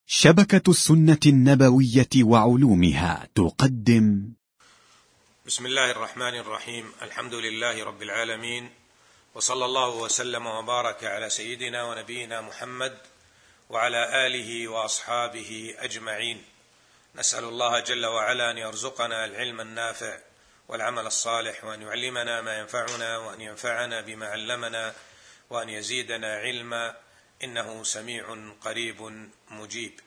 شبكة السنة النبوية وعلومها تقدم. بسم الله الرحمن الرحيم. الحمد لله رب العالمين، وصلى الله وسلم وبارك على سيدنا ونبينا محمد وعلى آله وأصحابه أجمعين. نسأل الله جل وعلا أن يرزقنا العلم النافع والعمل الصالح، وأن يعلمنا ما ينفعنا، وأن ينفعنا بما علمنا، وأن يزيدنا علما، إنه سميع قريب مجيب.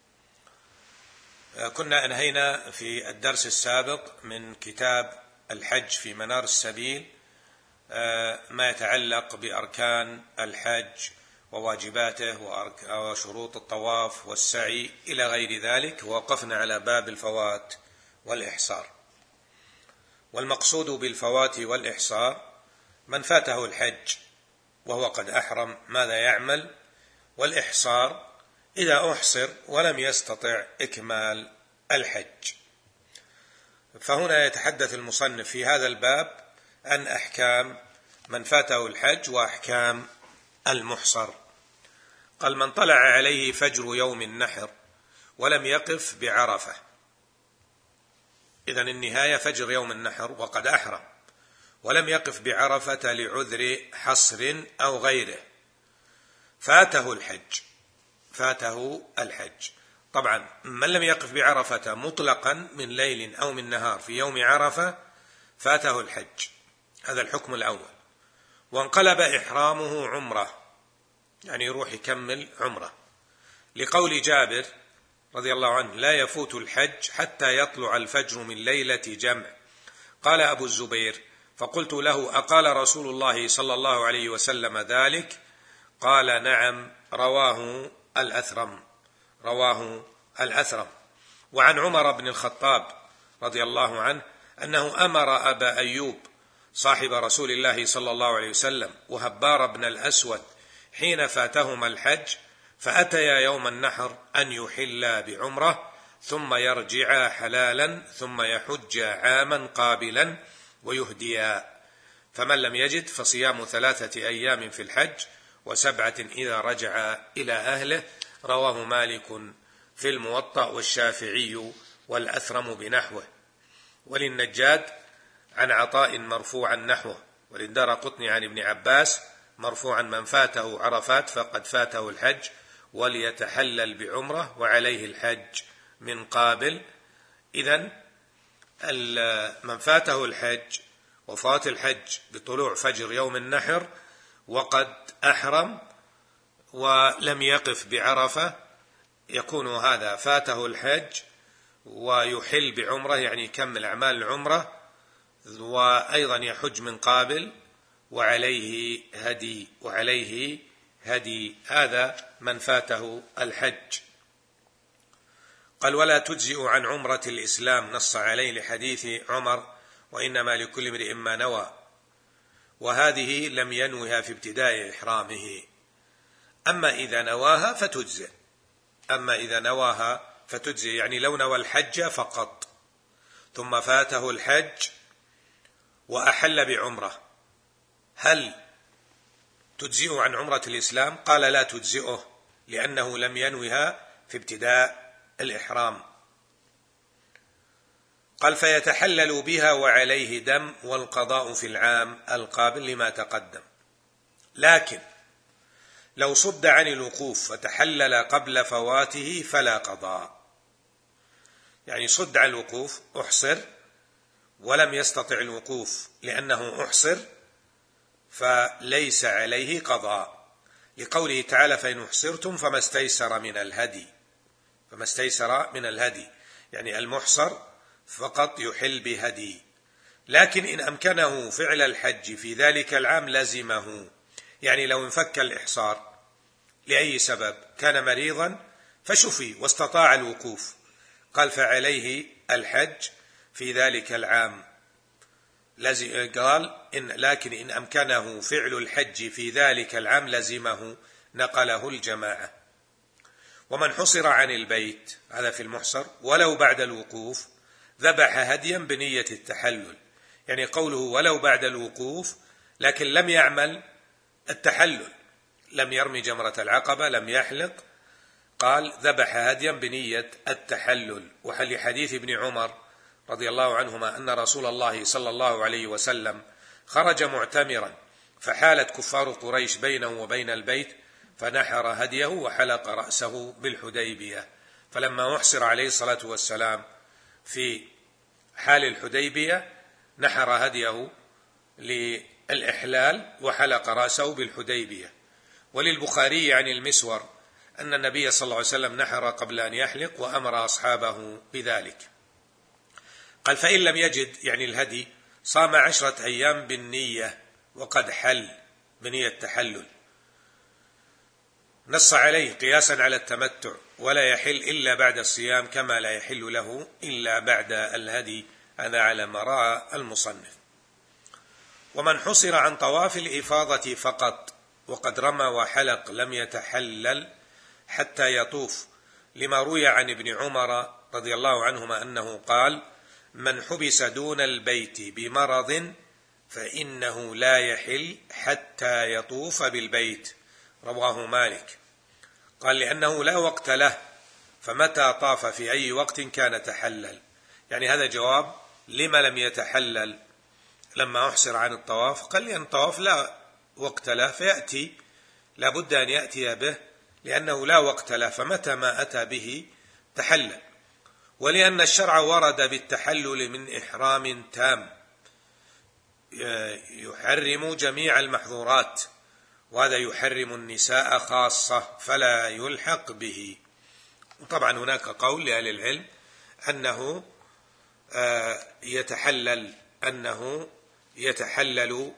كنا أنهينا في الدرس السابق من كتاب الحج في منار السبيل ما يتعلق بأركان الحج وواجباته وشروط الطواف والسعي إلى غير ذلك، ووقفنا على باب الفوات والإحصار. والمقصود بالفوات والإحصار من فاته الحج وهو قد أحرم ماذا يعمل، والإحصار إذا أحصر ولم يستطع إكمال الحج. فهنا يتحدث المصنف في هذا الباب عن أحكام من فاته الحج وأحكام المحصر. قال: من طلع عليه فجر يوم النحر ولم يقف بعرفة، إذن النهاية فجر يوم النحر وقد أحرم ولم يقف بعرفة لعذر حصر أو غيره، فاته الحج. طبعا من لم يقف بعرفة مطلقا من ليل أو من نهار في يوم عرفة فاته الحج، هذا الحكم الأول. وانقلب إحرامه عمرة، يعني يروح يكمل عمرة، لقول جابر رضي الله عنه: لا يفوت الحج حتى يطلع الفجر من ليلة جمع. قال أبو الزبير: فقلت له: أقال رسول الله صلى الله عليه وسلم ذلك؟ قال: نعم. رواه الأثرم. وعن عمر بن الخطاب رضي الله عنه أنه أمر أبا أيوب صاحب رسول الله صلى الله عليه وسلم وهبار بن الأسود حين فاتهما الحج فأتيا يوم النحر أن يحلا بعمرة ثم يرجعا حلالا ثم يحجا عاما قابلا ويهديا، فمن لم يجد فصيام 3 أيام في الحج و7 إذا رجع إلى أهله. رواه مالك في الموطأ والشافعي والأثرم بنحوه، وللنجاد عن عطاء مرفوعا نحوه، وللدارقطني عن ابن عباس مرفوعا: من فاته عرفات فقد فاته الحج وليتحلل بعمرة وعليه الحج من قابل. إذن من فاته الحج وفات الحج بطلوع فجر يوم النحر وقد أحرم ولم يقف بعرفة يكون هذا فاته الحج ويحل بعمرة، يعني يكمل أعمال العمرة، وأيضا يحج من قابل وعليه هدي. هذا من فاته الحج. قال: ولا تجزئ عن عمرة الإسلام، نص عليه لحديث عمر: وإنما لكل امرئ ما نوى، وهذه لم ينوها في ابتداء إحرامه. أما إذا نواها فتجزئ، يعني لو نوى الحج فقط ثم فاته الحج وأحل بعمرة، هل تجزئه عن عمرة الإسلام؟ قال: لا تجزئه، لأنه لم ينوها في ابتداء الإحرام. قال: فيتحلل بها وعليه دم والقضاء في العام القابل لما تقدم. لكن لو صد عن الوقوف فتحلل قبل فواته فلا قضاء، يعني صد عن الوقوف، أحصر ولم يستطع الوقوف لأنه أحصر، فليس عليه قضاء، لقوله تعالى: فإن أحصرتم فما استيسر من الهدي، يعني المحصر فقط يحل بهدي. لكن إن أمكنه فعل الحج في ذلك العام لزمه، يعني لو انفك الإحصار لأي سبب، كان مريضا فشفي واستطاع الوقوف، قال: فعليه الحج في ذلك العام. قال: لكن إن أمكنه فعل الحج في ذلك العام لزمه، نقله الجماعة. ومن حصر عن البيت، هذا في المحصر، ولو بعد الوقوف ذبح هديا بنية التحلل، يعني قوله ولو بعد الوقوف، لكن لم يعمل التحلل، لم يرمي جمرة العقبة، لم يحلق، قال ذبح هديا بنية التحلل. ولحديث ابن عمر رضي الله عنهما أن رسول الله صلى الله عليه وسلم خرج معتمرا فحالت كفار قريش بينه وبين البيت فنحر هديه وحلق رأسه بالحديبية. فلما أحصر عليه الصلاة والسلام في حال الحديبية نحر هديه للإحلال وحلق رأسه بالحديبية. وللبخاري عن المسور أن النبي صلى الله عليه وسلم نحر قبل أن يحلق وأمر أصحابه بذلك. قال فإن لم يجد يعني الهدي صام 10 أيام بالنية وقد حل بنية التحلل، نص عليه قياسا على التمتع، ولا يحل إلا بعد الصيام كما لا يحل له إلا بعد الهدي. هذا على ما رأى المصنف. ومن حصر عن طواف الإفاضة فقط وقد رمى وحلق لم يتحلل حتى يطوف، لما روي عن ابن عمر رضي الله عنهما أنه قال من حبس دون البيت بمرض فإنه لا يحل حتى يطوف بالبيت، رواه مالك. قال لأنه لا وقت له، فمتى طاف في أي وقت كان تحلل. يعني هذا جواب لما لم يتحلل لما أحصر عن الطواف. قال لأن الطواف لا وقت له فيأتي، لا بد أن يأتي به لأنه لا وقت له، فمتى ما أتى به تحلل. ولأن الشرع ورد بالتحلل من إحرام تام يحرم جميع المحظورات، وهذا يحرم النساء خاصة فلا يلحق به. طبعا هناك قول لأهل العلم أنه يتحلل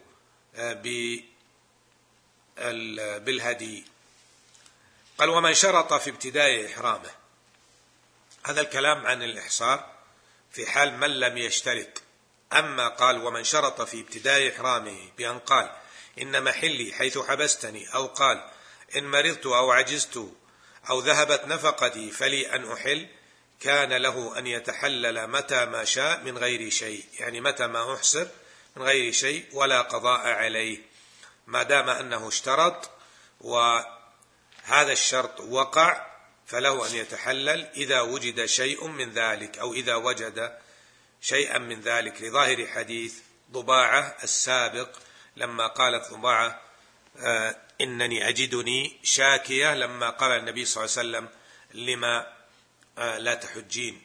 بالهدي. قال ومن شرط في ابتداء إحرامه، هذا الكلام عن الإحصار في حال من لم يشترط. أما قال ومن شرط في ابتداء إحرامه بأن قال إن محلي حيث حبستني، أو قال إن مرضت أو عجزت أو ذهبت نفقتي فلي أن أحل، كان له أن يتحلل متى ما شاء من غير شيء، يعني متى ما أحصر من غير شيء ولا قضاء عليه، ما دام أنه اشترط وهذا الشرط وقع فله أن يتحلل إذا وجد شيء من ذلك، أو إذا وجد شيئا من ذلك، لظاهر حديث ضباعة السابق لما قالت ضباعة إنني أجدني شاكية، لما قال النبي صلى الله عليه وسلم لما لا تحجين.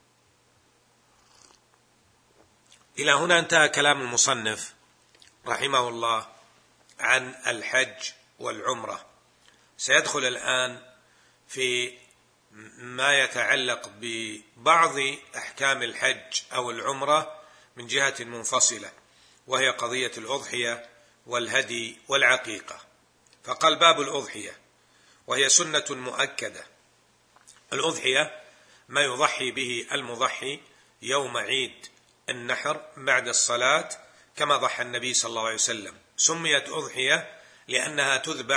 إلى هنا انتهى كلام المصنف رحمه الله عن الحج والعمرة. سيدخل الآن في ما يتعلق ببعض أحكام الحج أو العمرة من جهة منفصلة، وهي قضية الأضحية والهدي والعقيقة. فقال باب الأضحية، وهي سنة مؤكدة. الأضحية ما يضحي به المضحي يوم عيد النحر بعد الصلاة كما ضحى النبي صلى الله عليه وسلم. سميت أضحية لأنها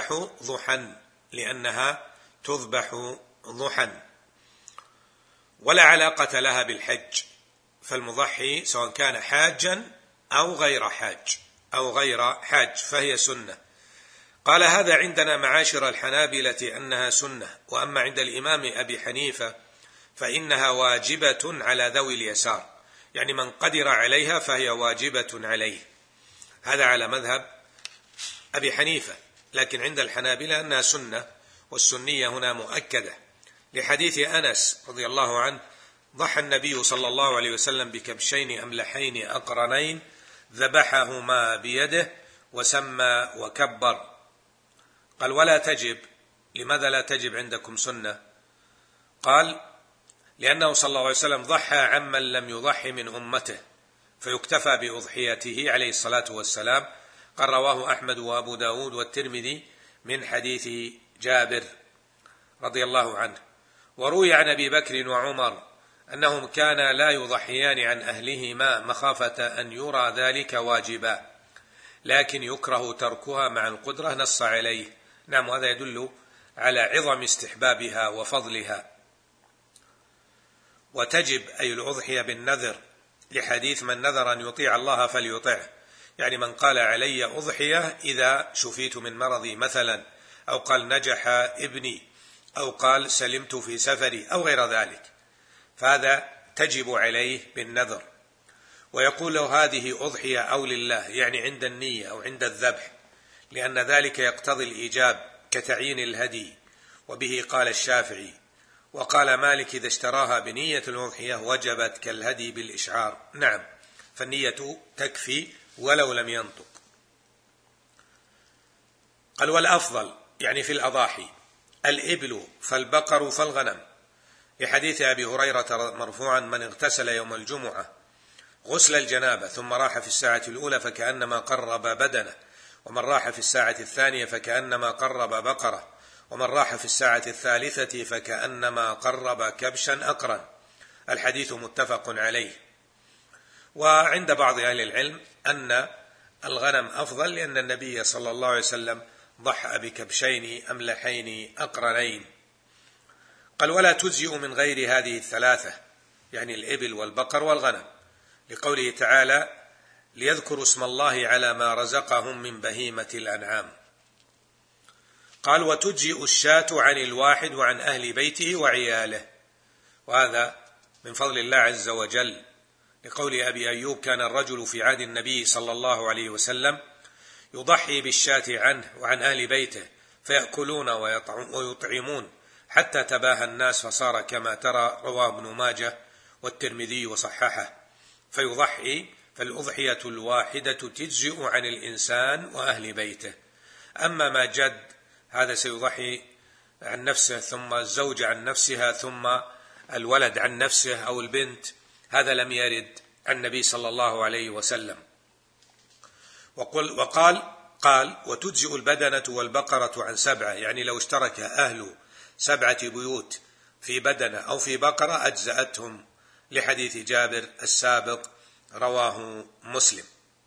تذبح ضحى، ولا علاقة لها بالحج، فالمضحي سواء كان حاجا أو غير حاج فهي سنة. قال هذا عندنا معاشر الحنابلة أنها سنة، وأما عند الإمام أبي حنيفة فإنها واجبة على ذوي اليسار، يعني من قدر عليها فهي واجبة عليه. هذا على مذهب أبي حنيفة، لكن عند الحنابلة أنها سنة، والسنية هنا مؤكدة، لحديث أنس رضي الله عنه ضحى النبي صلى الله عليه وسلم بكبشين أملحين أقرنين ذبحهما بيده وسمى وكبر. قال ولا تجب. لماذا لا تجب عندكم سنة؟ قال لأنه صلى الله عليه وسلم ضحى عمن لم يضحي من أمته فيكتفى بأضحيته عليه الصلاة والسلام. قال رواه أحمد وأبو داود والترمذي من حديث جابر رضي الله عنه. وروي عن أبي بكر وعمر أنهم كانا لا يضحيان عن أهلهما مخافة أن يرى ذلك واجبا، لكن يكره تركها مع القدرة، نص عليه. نعم، هذا يدل على عظم استحبابها وفضلها. وتجب أي الأضحية بالنذر، لحديث من نذر أن يطيع الله فليطعه، يعني من قال علي أضحية إذا شفيت من مرضي مثلا، أو قال نجح ابني، أو قال سلمت في سفري أو غير ذلك، فهذا تجب عليه بالنذر، ويقول له هذه أضحية أو لله، يعني عند النية أو عند الذبح، لأن ذلك يقتضي الإيجاب كتعيين الهدي، وبه قال الشافعي. وقال مالك إذا اشتراها بنية الأضحية وجبت كالهدي بالإشعار. نعم، فالنية تكفي ولو لم ينطق. قال والأفضل يعني في الأضاحي الإبل فالبقر فالغنم، لحديث أبي هريرة مرفوعا من اغتسل يوم الجمعة غسل الجنابة ثم راح في الساعة الأولى فكأنما قرب بدنه، ومن راح في الساعة الثانية فكأنما قرب بقرة، ومن راح في الساعة الثالثة فكأنما قرب كبشا أقرا. الحديث متفق عليه. وعند بعض أهل العلم أن الغنم أفضل، لأن النبي صلى الله عليه وسلم ضحى بكبشين أملحين أقرنين. قال ولا تجزئ من غير هذه الثلاثة، يعني الإبل والبقر والغنم، لقوله تعالى ليذكروا اسم الله على ما رزقهم من بهيمة الأنعام. قال وتجزئ الشاة عن الواحد وعن أهل بيته وعياله، وهذا من فضل الله عز وجل، لقول أبي أيوب كان الرجل في عهد النبي صلى الله عليه وسلم يضحي بالشاة عنه وعن أهل بيته فيأكلون ويطعمون حتى تباهى الناس فصار كما ترى، رواه ابن ماجه والترمذي وصححه. فيضحي، فالأضحية الواحدة تجزئ عن الإنسان وأهل بيته. أما ما جد هذا سيضحي عن نفسه ثم الزوجة عن نفسها ثم الولد عن نفسه أو البنت، هذا لم يرد عن النبي صلى الله عليه وسلم. قال وتجزئ البدنة والبقرة عن 7، يعني لو اشترك أهل 7 بيوت في بدنة أو في بقرة أجزأتهم، لحديث جابر السابق رواه مسلم.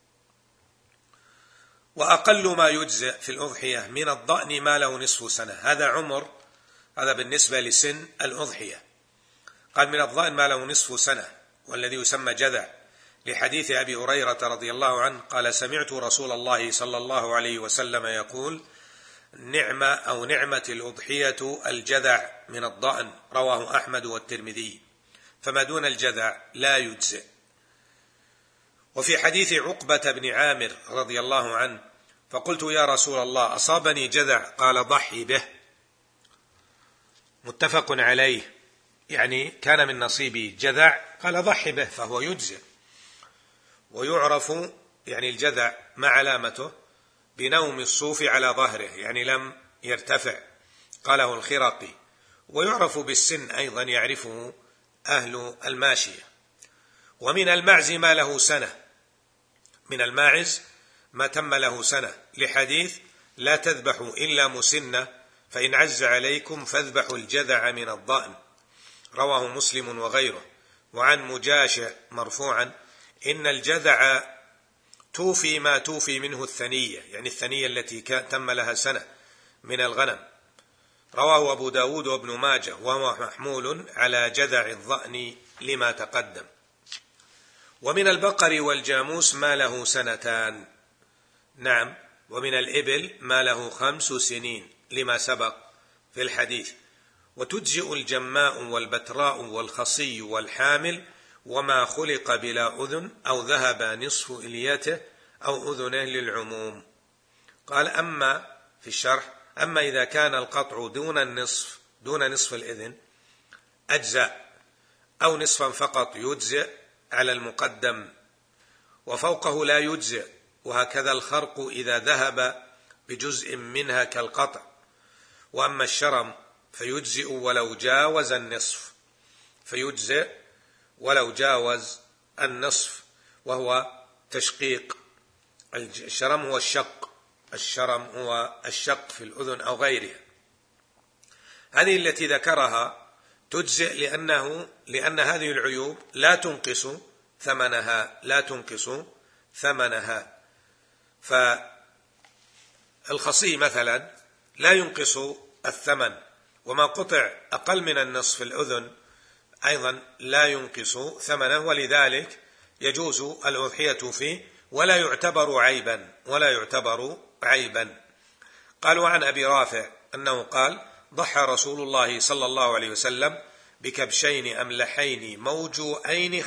وأقل ما يجزئ في الأضحية من الضأن ما له نصف سنة، هذا عمر، هذا بالنسبة لسن الأضحية. قال من الضأن ما له نصف سنة، والذي يسمى جذع، لحديث أبي هريرة رضي الله عنه قال سمعت رسول الله صلى الله عليه وسلم يقول نعمة الأضحية الجذع من الضأن، رواه أحمد والترمذي، فما دون الجذع لا يجزئ. وفي حديث عقبة بن عامر رضي الله عنه فقلت يا رسول الله أصابني جذع، قال ضحي به، متفق عليه، يعني كان من نصيبي جذع قال ضحي به فهو يجزئ. ويعرف يعني الجذع ما علامته بنوم الصوف على ظهره، يعني لم يرتفع، قاله الخرقي. ويعرف بالسن أيضا يعرفه أهل الماشية. ومن المعز ما له سنة، من الماعز ما تم له سنة، لحديث لا تذبحوا إلا مسنة فإن عز عليكم فاذبحوا الجذع من الضأن، رواه مسلم وغيره. وعن مجاشع مرفوعا إن الجذع توفي ما توفي منه الثنية، يعني الثنية التي تم لها سنة من الغنم، رواه أبو داود وابن ماجه، وهو محمول على جذع الضأن لما تقدم. ومن البقر والجاموس ما له 2 نعم، ومن الإبل ما له 5 سنين لما سبق في الحديث. وتجزئ الجماء والبتراء والخصي والحامل وما خلق بلا أذن أو ذهب نصف إليته أو أذنه للعموم. قال أما في الشرح أما إذا كان القطع دون نصف الإذن أجزاء، أو نصفا فقط يجزئ على المقدم، وفوقه لا يجزئ، وهكذا الخرق إذا ذهب بجزء منها كالقطع. وأما الشرم فيجزئ ولو جاوز النصف، فيجزئ ولو جاوز النصف، وهو تشقيق. الشرم هو الشق في الأذن أو غيرها. هذه التي ذكرها تجزئ لأن هذه العيوب لا تنقص ثمنها. فالخصي مثلا لا ينقص الثمن، وما قطع أقل من النصف الأذن أيضا لا ينقص ثمنه، ولذلك يجوز الأضحية فيه ولا يعتبر عيبا. قال وعن أبي رافع أنه قال ضحى رسول الله صلى الله عليه وسلم بكبشين أملحين موجوئين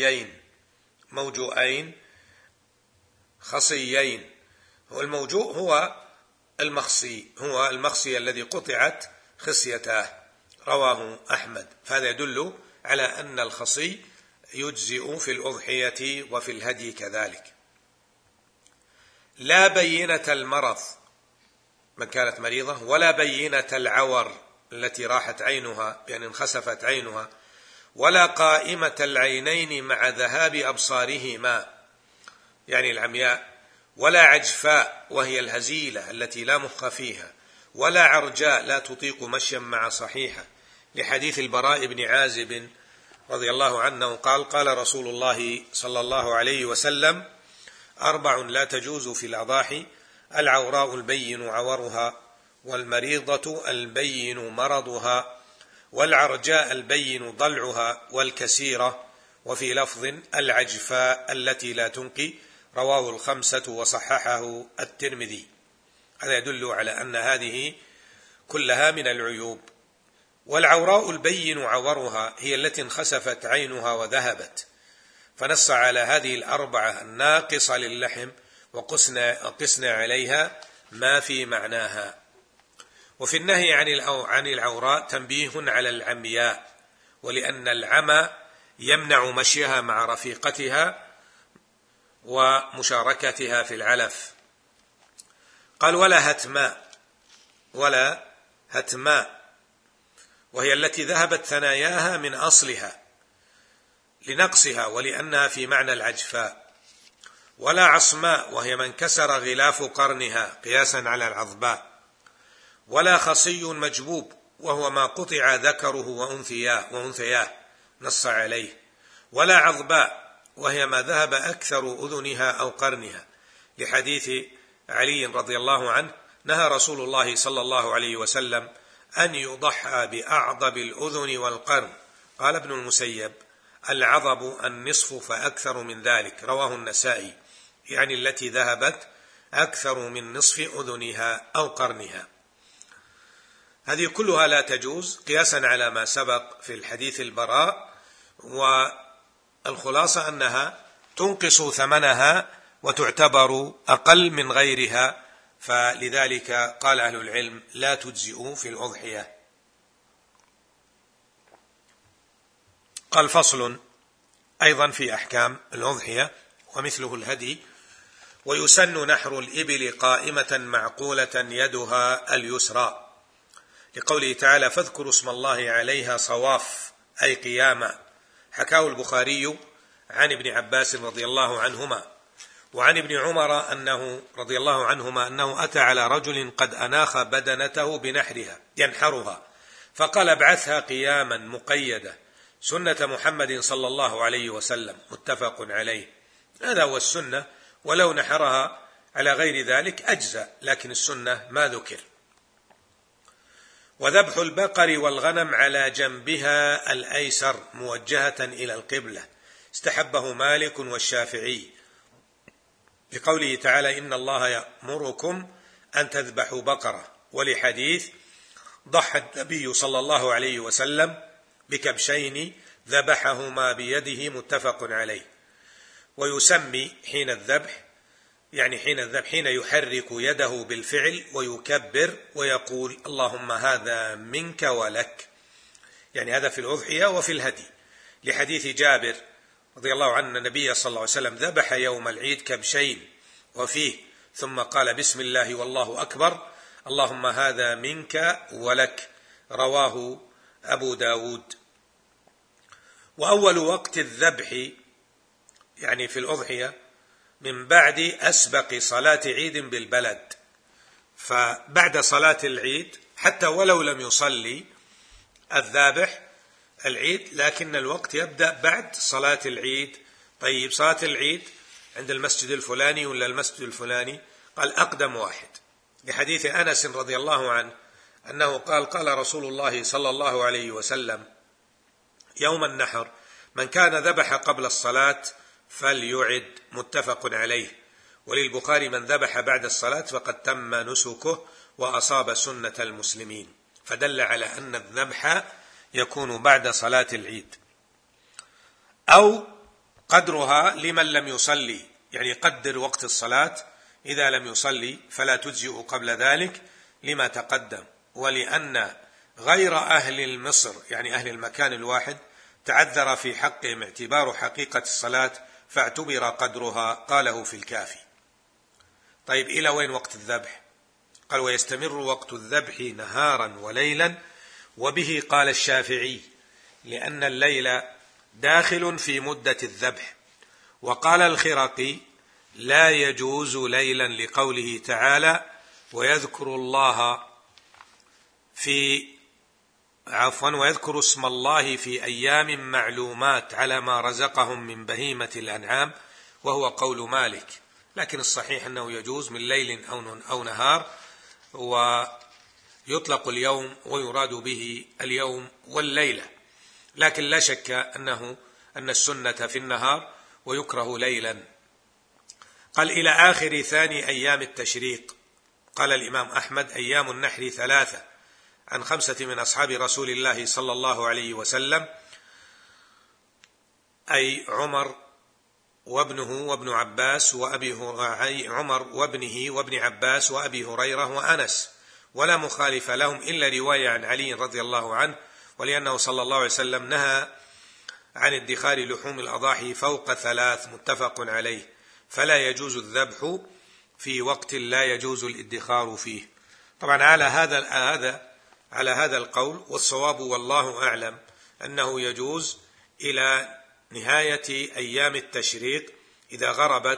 خصيين. والموجوء هو المخصي الذي قطعت خصيتاه، رواه أحمد. فهذا يدل على أن الخصي يجزئ في الأضحية وفي الهدي كذلك. لا بينة المرض من كانت مريضة، ولا بينة العور التي راحت عينها يعني انخسفت عينها، ولا قائمة العينين مع ذهاب أبصارهما يعني العمياء، ولا عجفاء وهي الهزيلة التي لا مخ فيها، ولا عرجاء لا تطيق مشيا مع صحيحة، لحديث البراء بن عازب رضي الله عنه قال: قال رسول الله صلى الله عليه وسلم: 4 لا تجوز في الأضاحي: العوراء البين عورها، والمريضة البين مرضها، والعرجاء البين ضلعها، والكسيرة، وفي لفظ العجفاء التي لا تنقي، رواه 5 وصححه الترمذي. هذا يدل على أن هذه كلها من العيوب. والعوراء البين عورها هي التي انخسفت عينها وذهبت، فنص على هذه 4 الناقصة للحم وقسنا عليها ما في معناها. وفي النهي عن العوراء تنبيه على العمياء، ولأن العمى يمنع مشيها مع رفيقتها ومشاركتها في العلف. قال: ولا هتماء وهي التي ذهبت ثناياها من أصلها لنقصها ولأنها في معنى العجفاء. ولا عصماء وهي من كسر غلاف قرنها قياسا على العظباء. ولا خصي مجبوب وهو ما قطع ذكره وأنثياه نص عليه. ولا عظباء وهي ما ذهب أكثر أذنها أو قرنها، لحديث علي رضي الله عنه: نهى رسول الله صلى الله عليه وسلم أن يضحى بأعضب الأذن والقرن. قال ابن المسيب: العضب النصف فأكثر من ذلك، رواه النسائي، يعني التي ذهبت أكثر من نصف أذنها أو قرنها. هذه كلها لا تجوز قياسا على ما سبق في الحديث البراء، والخلاصة أنها تنقص ثمنها وتعتبر أقل من غيرها، فلذلك قال أهل العلم لا تجزئ في الأضحية. قال: فصل أيضا في أحكام الأضحية ومثله الهدي: ويسن نحر الإبل قائمة معقولة يدها اليسرى، لقوله تعالى: فاذكروا اسم الله عليها صواف أي قياما. حكاه البخاري عن ابن عباس رضي الله عنهما وعن ابن عمر رضي الله عنهما أنه أتى على رجل قد أناخ بدنته بنحرها ينحرها، فقال: ابعثها قياما مقيدة سنة محمد صلى الله عليه وسلم، متفق عليه. هذا هو السنة، ولو نحرها على غير ذلك أجزأ، لكن السنة ما ذكر. وذبح البقر والغنم على جنبها الأيسر موجهة إلى القبلة، استحبه مالك والشافعي، لقوله تعالى: إن الله يأمركم أن تذبحوا بقرة، ولحديث: ضحى النبي صلى الله عليه وسلم بكبشين ذبحهما بيده، متفق عليه. ويسمي حين الذبح حين يحرك يده بالفعل ويكبر ويقول: اللهم هذا منك ولك، يعني هذا في الأضحية وفي الهدي، لحديث جابر رضي الله عنه: النبي صلى الله عليه وسلم ذبح يوم العيد كبشين وفيه، ثم قال: بسم الله والله أكبر، اللهم هذا منك ولك، رواه أبو داود. وأول وقت الذبح يعني في الأضحية من بعد أسبق صلاة عيد بالبلد، فبعد صلاة العيد حتى ولو لم يصلي الذابح العيد، لكن الوقت يبدأ بعد صلاة العيد. طيب، صلاة العيد عند المسجد الفلاني ولا المسجد الفلاني؟ قال: أقدم واحد، لحديث أنس رضي الله عنه أنه قال: قال رسول الله صلى الله عليه وسلم يوم النحر: من كان ذبح قبل الصلاة فليعد، متفق عليه. وللبخاري: من ذبح بعد الصلاة فقد تم نسكه وأصاب سنة المسلمين. فدل على أن الذبح يكون بعد صلاة العيد. أو قدرها لمن لم يصلي، يعني قدر وقت الصلاة، إذا لم يصلي فلا تجزئ قبل ذلك لما تقدم، ولأن غير أهل مصر يعني أهل المكان الواحد تعذر في حقهم اعتبار حقيقة الصلاة فاعتبر قدرها، قاله في الكافي. طيب إلى وين وقت الذبح؟ قال: ويستمر وقت الذبح نهارا وليلا، وبه قال الشافعي لأن الليل داخل في مدة الذبح. وقال الخرقي: لا يجوز ليلا لقوله تعالى: ويذكر ويذكر اسم الله في أيام معلومات على ما رزقهم من بهيمة الأنعام، وهو قول مالك. لكن الصحيح أنه يجوز من ليل أو نهار، ويطلق اليوم ويراد به اليوم والليلة، لكن لا شك أن السنة في النهار ويكره ليلا. قال: إلى آخر ثاني أيام التشريق. قال الإمام أحمد: أيام النحر 3 عن 5 من أصحاب رسول الله صلى الله عليه وسلم، أي عمر وابنه وابن عباس عمر وابنه وابن عباس وأبي هريرة وأنس، ولا مخالف لهم إلا رواية عن علي رضي الله عنه، ولأنه صلى الله عليه وسلم نهى عن ادخار لحوم الأضاحي فوق 3 متفق عليه، فلا يجوز الذبح في وقت لا يجوز الادخار فيه. طبعا على هذا القول، والصواب والله أعلم أنه يجوز إلى نهاية أيام التشريق. إذا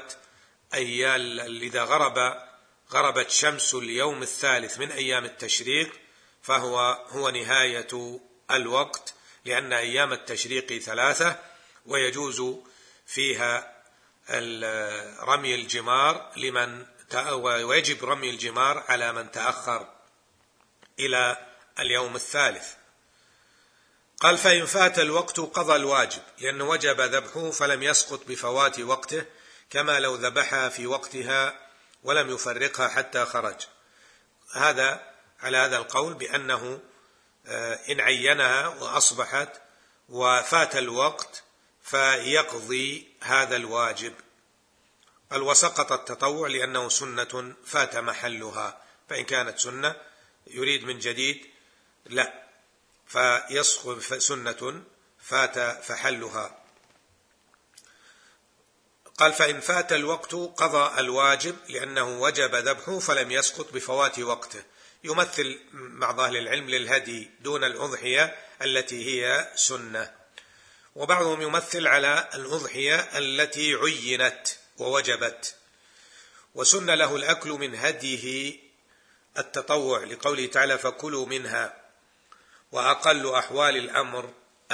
غربت شمس اليوم الثالث من أيام التشريق فهو نهاية الوقت، لأن أيام التشريق 3 ويجوز فيها رمي الجمار ويجب رمي الجمار على من تأخر إلى اليوم الثالث. قال: فإن فات الوقت قضى الواجب، لأنه وجب ذبحه فلم يسقط بفوات وقته، كما لو ذبحها في وقتها ولم يفرقها حتى خرج. هذا على هذا القول بأنه إن عينها وأصبحت وفات الوقت فيقضي هذا الواجب. قال: وسقط التطوع لأنه سنة فات محلها، فإن كانت سنة يريد من جديد لا، فيسقط سنة فات فحلها. قال: فإن فات الوقت قضى الواجب لأنه وجب ذبحه فلم يسقط بفوات وقته. يمثل بعض أهل العلم للهدي دون الأضحية التي هي سنة، وبعضهم يمثل على الأضحية التي عينت ووجبت. وسن له الأكل من هديه التطوع، لقوله تعالى: فكلوا منها. وأقل أحوال الأمر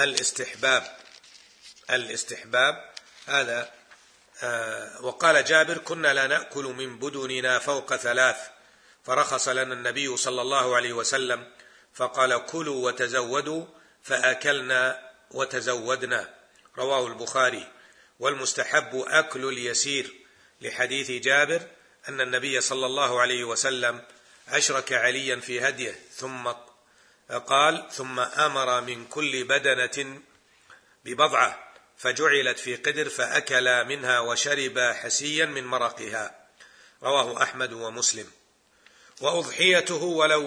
الاستحباب هذا. وقال جابر: كنا لا نأكل من بدننا فوق 3، فرخص لنا النبي صلى الله عليه وسلم فقال: كلوا وتزودوا، فأكلنا وتزودنا. رواه البخاري. والمستحب أكل اليسير، لحديث جابر أن النبي صلى الله عليه وسلم أشرك عليا في هديه، ثم قال: ثم أمر من كل بدنة ببضعة، فجعلت في قدر، فأكل منها وشرب حسيا من مرقها. رواه أحمد ومسلم. وأضحيته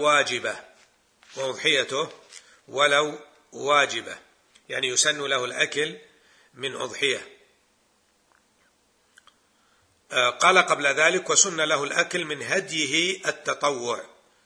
ولو واجبة، يعني يسن له الأكل من أضحية. قال قبل ذلك: وسن له الأكل من هديه التطوع.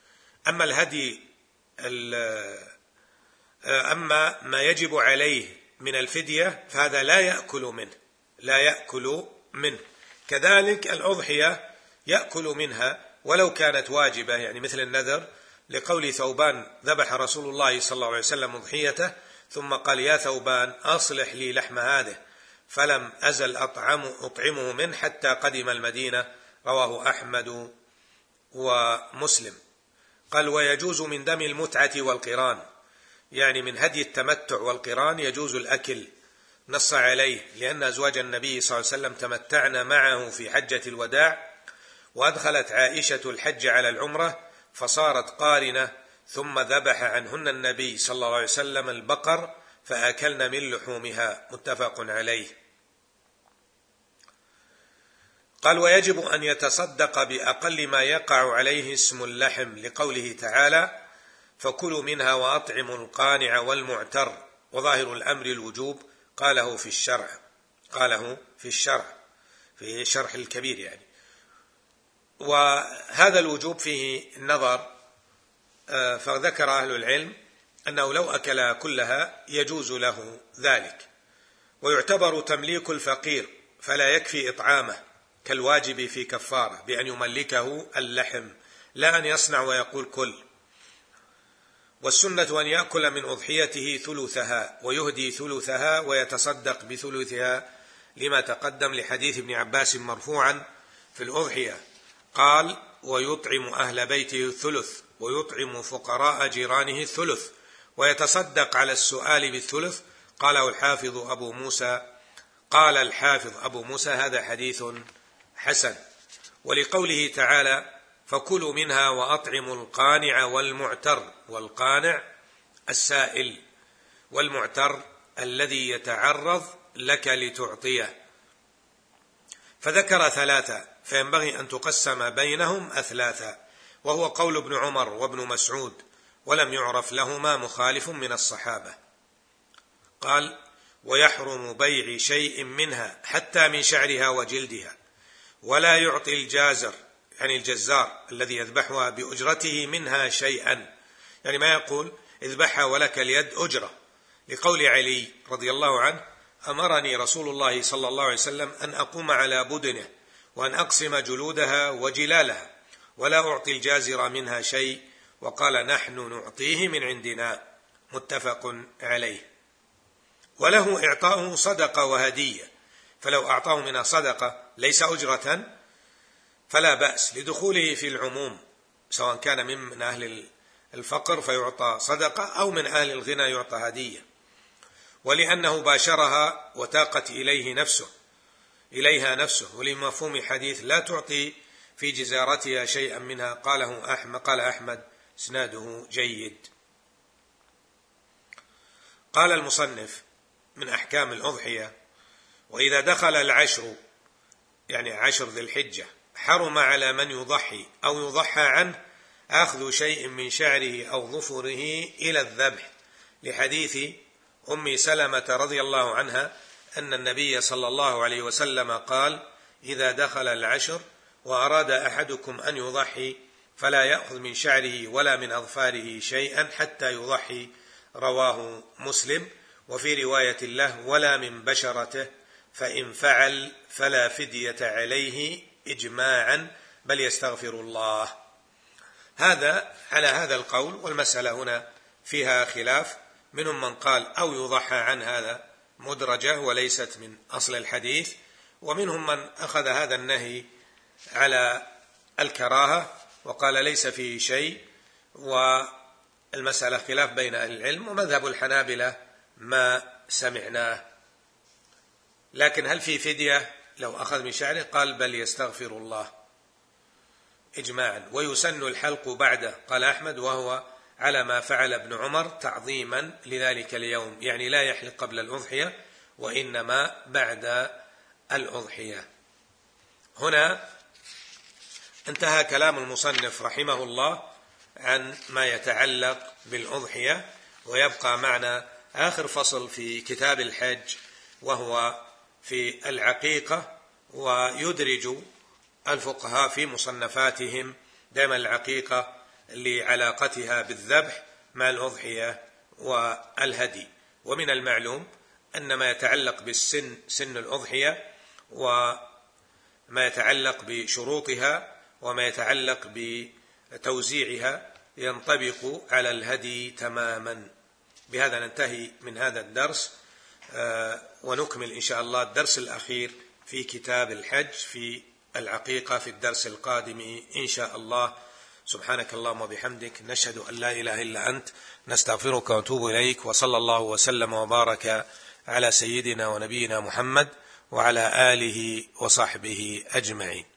أما ما يجب عليه من الفدية فهذا لا يأكل منه. كذلك الأضحية يأكل منها ولو كانت واجبة، يعني مثل النذر، لقول ثوبان: ذبح رسول الله صلى الله عليه وسلم أضحيته ثم قال: يا ثوبان أصلح لي لحم هذه، فلم أزل أطعمه منه حتى قدم المدينة. رواه أحمد ومسلم. قال: ويجوز من دم المتعة والقران، يعني من هدي التمتع والقران يجوز الأكل، نص عليه لأن أزواج النبي صلى الله عليه وسلم تمتعن معه في حجة الوداع، وأدخلت عائشة الحج على العمرة فصارت قارنة ثم ذبح عنهن النبي صلى الله عليه وسلم البقر فأكلن من لحومها، متفق عليه. قال: ويجب أن يتصدق بأقل ما يقع عليه اسم اللحم، لقوله تعالى: فكلوا منها وأطعموا القانع والمعتر، وظاهر الأمر الوجوب، قاله في الشرع في شرح الكبير يعني. وهذا الوجوب فيه نظر، فذكر أهل العلم أنه لو أكل كلها يجوز له ذلك، ويعتبر تمليك الفقير فلا يكفي إطعامه كالواجب في كفارة بأن يملكه اللحم، لا أن يصنع ويقول كل. والسنة أن يأكل من أضحيته ثلثها ويهدي ثلثها ويتصدق بثلثها، لما تقدم لحديث ابن عباس مرفوعا في الأضحية قال: ويطعم أهل بيته الثلث ويطعم فقراء جيرانه الثلث ويتصدق على السؤال بالثلث. قال الحافظ أبو موسى هذا حديث حسن. ولقوله تعالى: فكلوا منها وأطعموا القانع والمعتر، والقانع السائل، والمعتر الذي يتعرض لك لتعطيه. فذكر ثلاثة، فينبغي أن تقسم بينهم أثلاثا، وهو قول ابن عمر وابن مسعود، ولم يعرف لهما مخالف من الصحابة. قال: ويحرم بيع شيء منها حتى من شعرها وجلدها، ولا يعطي الجازر يعني الجزار الذي يذبحها بأجرته منها شيئا، يعني ما يقول اذبحها ولك اليد أجرة، لقول علي رضي الله عنه: أمرني رسول الله صلى الله عليه وسلم أن أقوم على بدنه وأن أقسم جلودها وجلالها ولا أعطي الجازر منها شيء، وقال: نحن نعطيه من عندنا، متفق عليه. وله إعطاؤه صدقة وهدية، فلو أعطاه منها صدقة ليس أجرة فلا بأس لدخوله في العموم، سواء كان من أهل الفقر فيعطى صدقة أو من أهل الغنى يعطى هدية. ولأنه باشرها وتاقت إليها نفسه، ولمفهوم حديث لا تعطي في جزارتها شيئا منها، قال أحمد إسناده جيد. قال المصنف: من أحكام الأضحية: وإذا دخل العشر يعني عشر ذي الحجة حرم على من يضحي أو يضحى عنه أخذ شيء من شعره أو ظفره إلى الذبح، لحديث أم سلمة رضي الله عنها أن النبي صلى الله عليه وسلم قال: إذا دخل العشر وأراد أحدكم أن يضحي فلا يأخذ من شعره ولا من أظفاره شيئا حتى يضحي، رواه مسلم. وفي رواية له: ولا من بشرته، فإن فعل فلا فدية عليه إجماعا بل يستغفر الله. هذا على هذا القول، والمسألة هنا فيها خلاف، منهم من قال أو يضحى عن هذا مدرجة وليست من أصل الحديث، ومنهم من أخذ هذا النهي على الكراهة وقال ليس فيه شيء، والمسألة خلاف بين أهل العلم، ومذهب الحنابلة ما سمعناه. لكن هل في فدية لو أخذ من شعره؟ قال: بل يستغفر الله إجماعا، ويسن الحلق بعده، قال أحمد، وهو على ما فعل ابن عمر تعظيما لذلك اليوم، يعني لا يحلق قبل الأضحية وإنما بعد الأضحية. هنا انتهى كلام المصنف رحمه الله عن ما يتعلق بالأضحية، ويبقى معنا آخر فصل في كتاب الحج وهو في العقيقة. ويدرج الفقهاء في مصنفاتهم دائما العقيقة لعلاقتها بالذبح مع الأضحية والهدي. ومن المعلوم أن ما يتعلق بالسن، سن الأضحية، وما يتعلق بشروطها، وما يتعلق بتوزيعها ينطبق على الهدي تماما. بهذا ننتهي من هذا الدرس، ونكمل إن شاء الله الدرس الأخير في كتاب الحج في العقيقة في الدرس القادم إن شاء الله. سبحانك اللهم وبحمدك، نشهد أن لا إله إلا أنت، نستغفرك ونتوب إليك، وصلى الله وسلم وبارك على سيدنا ونبينا محمد وعلى آله وصحبه أجمعين.